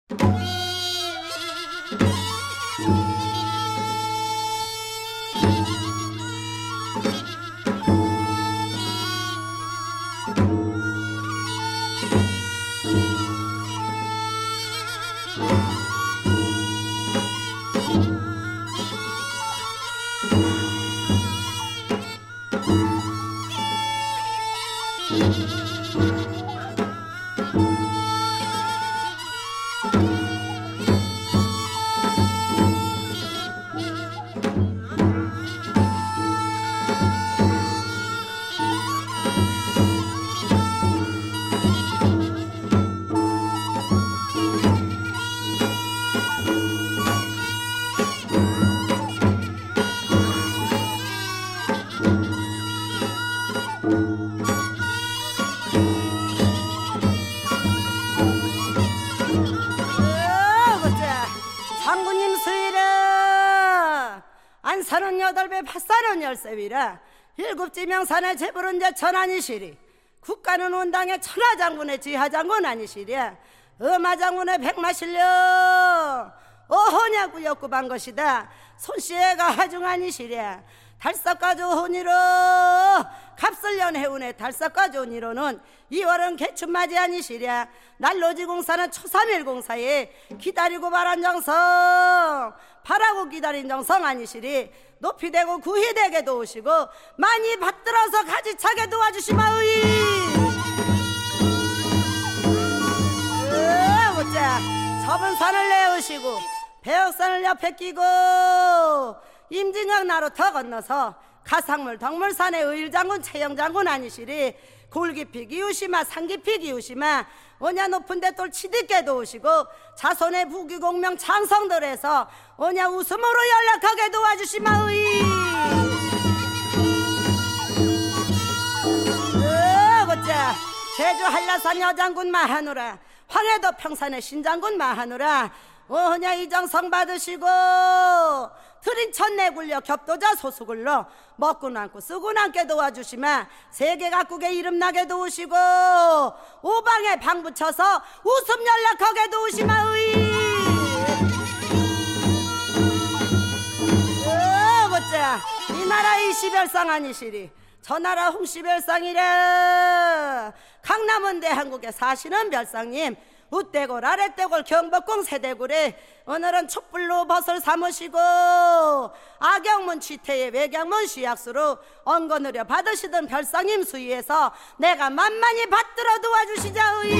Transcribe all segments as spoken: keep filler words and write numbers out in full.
서른여덟 배 팥살은 열세위라 일곱지 명산의 재벌은 제 천안이시리 국가는 온당의 천하장군의 지하장군 아니시랴 엄하장군의 백마실려 어허냐구역구반 것이다 손씨애가 하중아니시랴 달싹가조 혼이로 갑설년 해운의 달싹가조 혼이로는 이월은 개춘맞이 아니시랴 난로지공사는 초삼일공사에 기다리고 바란 정성 바라고 기다린 정성 아니시리 높이되고 구희되게 도우시고 많이 받들어서 가지차게 도와주시마의 어째 접은 산을 내으시고 배역산을 옆에 끼고 임진영 나루 더 건너서 가상물 덕물산의 의일장군 최영장군 아니시리 골깊이 기우시마 산깊이 기우시마 오냐 높은데 똘 치딛게 도우시고 자손의 부귀공명 창성들에서 오냐 웃음으로 연락하게 도와주시마의 어째 제주 한라산 여장군 마하누라 황해도 평산의 신장군 마하누라 오냐 이정성 받으시고 들인 천내 굴려 겹도자 소수굴로 먹고 남고 쓰고 남게 도와주시마 세계 각국에 이름나게 도우시고 오방에 방 붙여서 웃음 연락하게 도우시마의 어째 이 나라 이시별상 아니시리 저 나라 홍시별상이래 강남은 대한국에 사시는 별상님 우대골 아랫대골 경복궁 세대굴에 오늘은 촛불로 벗을 삼으시고 악영문 취태의 외경문 시약수로 언거느려 받으시던 별상님 수위에서 내가 만만히 받들어 도와주시자의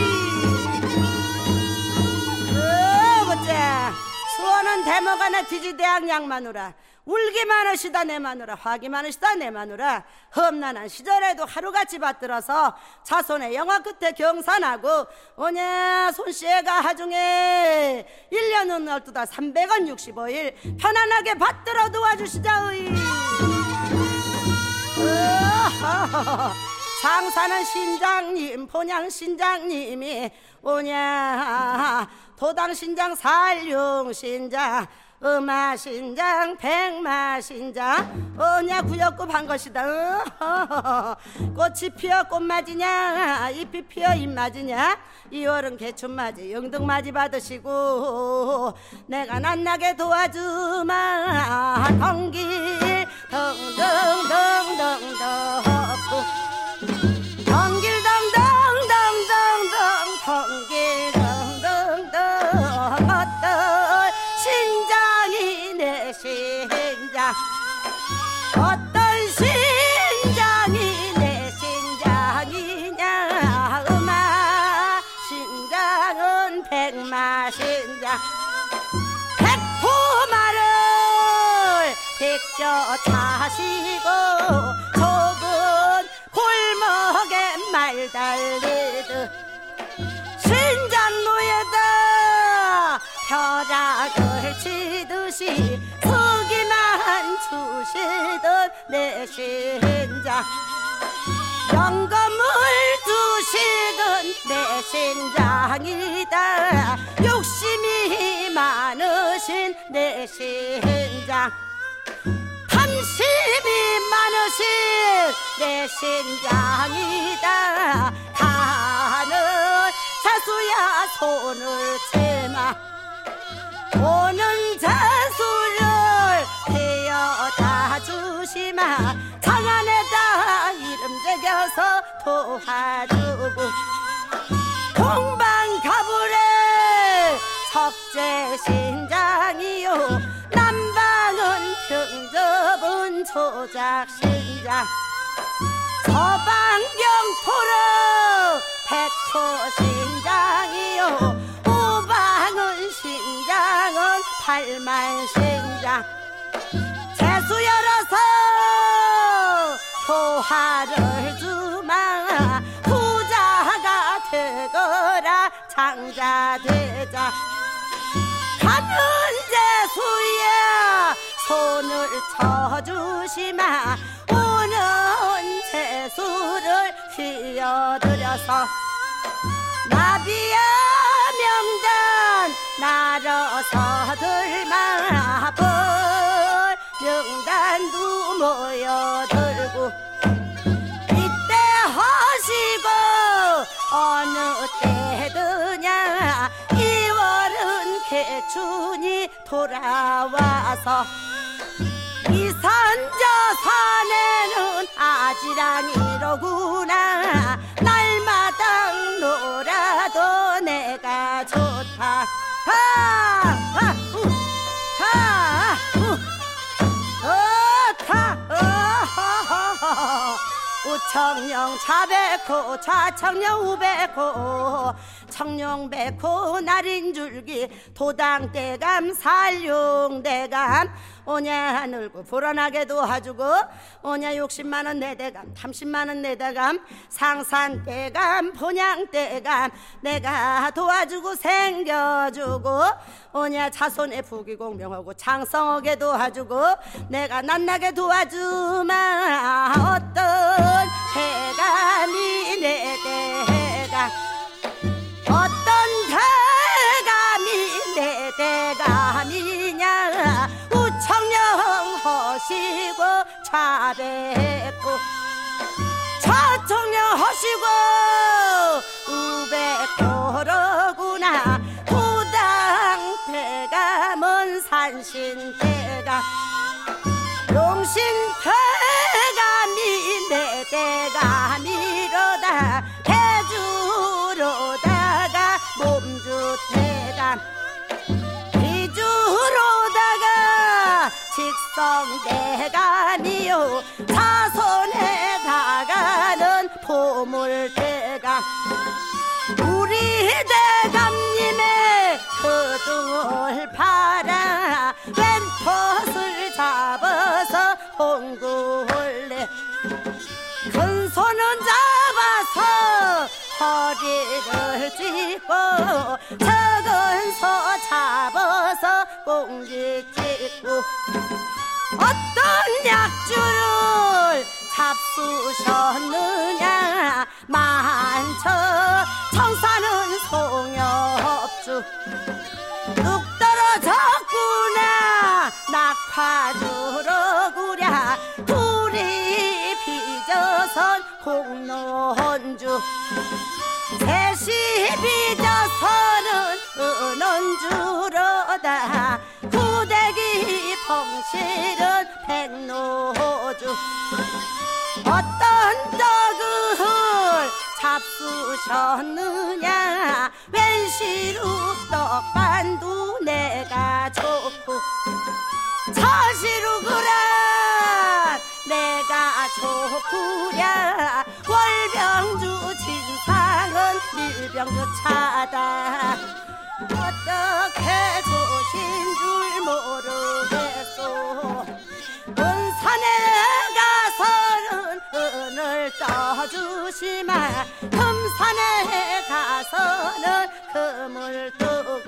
어째 수원은 대모간의 뒤지대학 양마누라 울기 많으시다 내 마누라 화기 많으시다 내 마누라 험난한 시절에도 하루같이 받들어서 자손의 영화 끝에 경산하고 오냐 손씨애가 하중에 일 년은 열두다 삼백원 육십오일 편안하게 받들어 도와주시자의 장사는 신장님 본양 신장님이 오냐 도당 신장 살융 신장 음아신장 백마신장 어냐 구역급 한 것이다 어, 꽃이 피어 꽃맞이냐 잎이 피어 잎맞이냐 이월은 개춘맞이 영등맞이 받으시고 내가 낫나게 도와주마 덩길 덩덩덩덩덩 덩길 덩덩덩덩덩 덩길 덩덩덩 어떤 신장이 내 신장 어떤 신장이 내 신장이냐 음아 신장은 백마신장 백포마를 백저 차시고 좁은 골목에 말 달리듯 신장로에다 벼락을 치듯이 서기만 주시던 내 신장 영검을 두시던 내 신장이다 욕심이 많으신 내 신장 탐심이 많으신 내 신장이다 가는 자수야 손을 채마 도와주고 동방가불의 석재 신장이요 남방은 평접은 조작신장 서방경토로 백호신장이요 우방은 신장은 팔만신장 재수 열어서 도화를 주마 부자가 되거라 장자 되자 가는 재수야 손을 쳐주시마 오는 재수를 휘어들여서 나비야 명단 날아서들마 벌 명단도 모여들고 이때 하시고 어느 때드냐 이월은 개춘이 돌아와서 이산저산에는 아지랑이로구나 날마당 놀아도 내가 좋다 하하 우하 우 어타 어하하하 우청령 차백호 좌청령 우백호 청룡백호 날인줄기 도당대감 살룡대감 오냐 하늘고 불어나게 도와주고 오냐 육십만원 내대감 삼십만원 내대감 상산대감 본양대감 내가 도와주고 생겨주고 오냐 자손의 부귀공명하고 장성하게 도와주고 내가 낫나게 도와주마 어떤 대감이 내 대감 어떤 대감이 내 대감이냐 우청령 하시고 좌백호 좌청령 하시고 우백호로구나 도당 대감은 산신대감 용신 대감이 내 대감이로다 대주로다가 몸주대감 비주로다가 직성대감이요 자손에 다가는 보물대감 우리 대감님의 그둥을 팔아 왼텄을 잡아서 홍구올래 큰 손은 잡아서 허리를 쥐고 작은 소 잡아서 꽁지 찢고 어떤 약주를 잡수셨느냐 만처 청사는 송엽주 뚝 떨어졌구나 낙화주로구랴 둘이 빚어선 공론주 셋이 빚어서는 은원주로다 구대기 펑실은 백노주 어떤 떡을 잡수셨느냐 웬시루 떡반도 내가 좋고 처시루구라 내가 좋구랴 월병주 진상은 밀병주 차다 어떻게 좋으신 줄 모르겠소 은산에 가서는 은을 떠주시마 금산에 가서는 금을 뜨고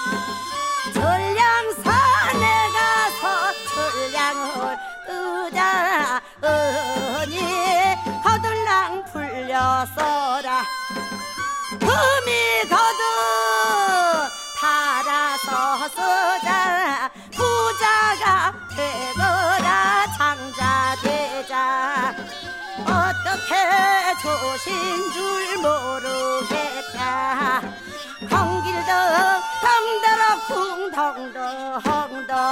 전량산에 가서 전량을 뜨자 은이 거들랑 풀려서라 금이 거듭 달아서 쓰자 부자가 되거라 장자 되자 어떻게 조신 줄 모르겠다 공길도 덩더러 쿵덩덩덩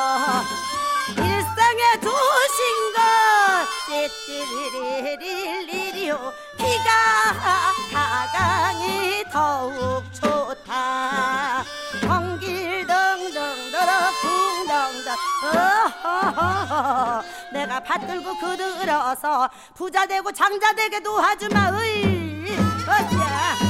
일상에 두신 것 띠띠리리리리요 기가 네가 가강이 더욱 좋다. 덩길덩덩더러 쿵덩덩 어허허허. 내가 받들고 그들어서 부자 되고 장자 되게 도와주마. 으이 어디야.